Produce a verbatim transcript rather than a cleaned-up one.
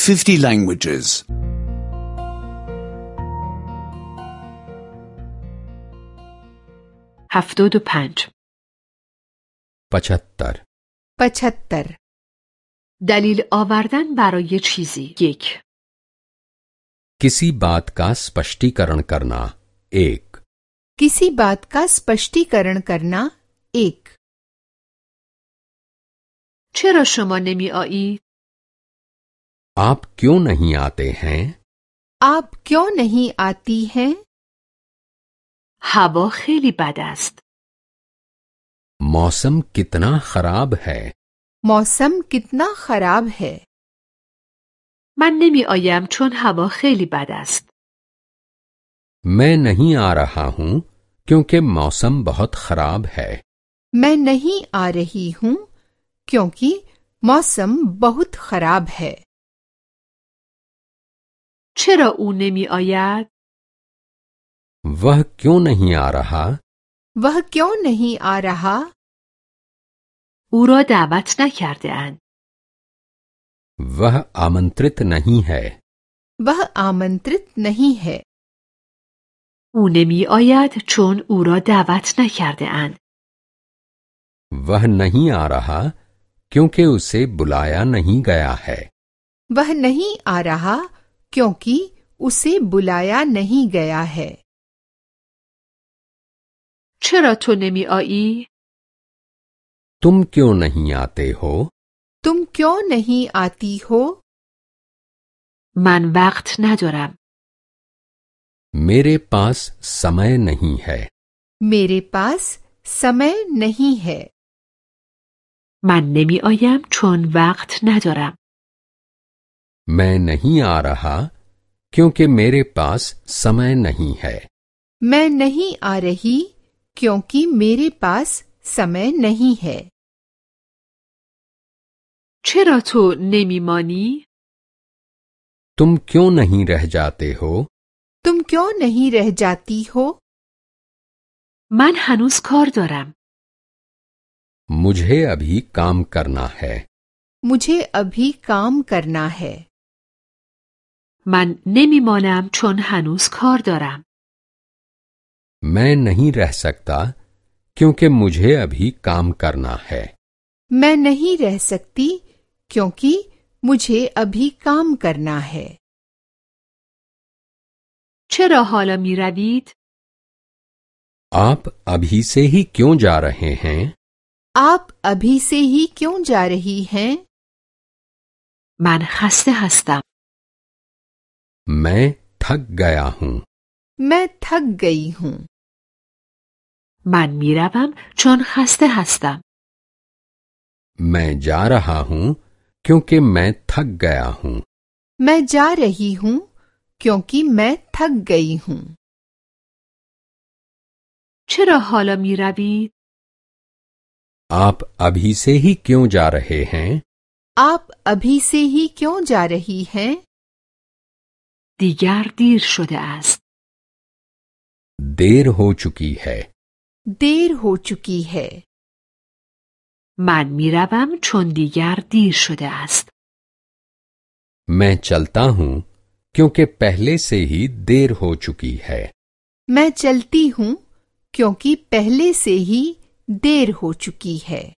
fifty languages. هفتاد و پنج. पचहत्तर पचहत्तर دلیل آوردن برای چیزی. یک. किसी बात का स्पष्टीकरण करना एक किसी बात का स्पष्टीकरण करना एक چرا شما نمی آیید؟ आप क्यों नहीं आते हैं? आप क्यों नहीं आती हैं? هوا خیلی بد است. मौसम कितना खराब है। मौसम कितना खराब है। من نمی آیم چون هوا خیلی بد است. मैं नहीं आ रहा हूं क्योंकि मौसम बहुत खराब है। मैं नहीं आ रही हूं क्योंकि मौसम बहुत खराब है। چرا او نمی آید؟ वह क्यों नहीं आ रहा? वह क्यों नहीं आ रहा? او را دعوت نکرده اند. वह आमंत्रित नहीं है। वह आमंत्रित नहीं है। او نمی آید چون او را دعوت نکرده اند. वह नहीं आ रहा क्योंकि उसे बुलाया नहीं गया है। वह नहीं आ रहा क्योंकि उसे बुलाया नहीं गया है। چرا تو نمی آیی؟ तुम क्यों नहीं आते हो? तुम क्यों नहीं आती हो? من وقت ندارم. मेरे पास समय नहीं है। मेरे पास समय नहीं है। من نمی آیم چون وقت ندارم. मैं नहीं आ रहा क्योंकि मेरे पास समय नहीं है। मैं नहीं आ रही क्योंकि मेरे पास समय नहीं है। چرا تو نمی مانی؟ तुम क्यों नहीं रह जाते हो? तुम क्यों नहीं रह जाती हो? من هنوز کار دارم. मुझे अभी काम करना है। मुझे अभी काम करना है। من نمی مانم چون هنوز کار دارم. मैं नहीं रह सकता क्योंकि मुझे अभी काम करना है। मैं नहीं रह सकती क्योंकि मुझे अभी काम करना है। چرا حالا می روید؟ आप अभी से ही क्यों जा रहे हैं? आप अभी से ही क्यों जा रही हैं? من خسته هستم. मैं थक गया हूं। मैं थक गई हूँ। من می روم چون خسته هستم. मैं जा रहा हूं क्योंकि मैं थक गया हूं। मैं जा रही हूँ क्योंकि मैं थक गई हूँ। چرا حالا می روید؟ आप अभी से ही क्यों जा रहे हैं? आप अभी से ही क्यों जा रही हैं? دیگر دیر شده است. देर हो चुकी है। देर हो चुकी है। من می روم چون دیگر دیر شده است. मैं चलता हूं क्योंकि पहले से ही देर हो चुकी है। मैं चलती हूँ क्योंकि पहले से ही देर हो चुकी है।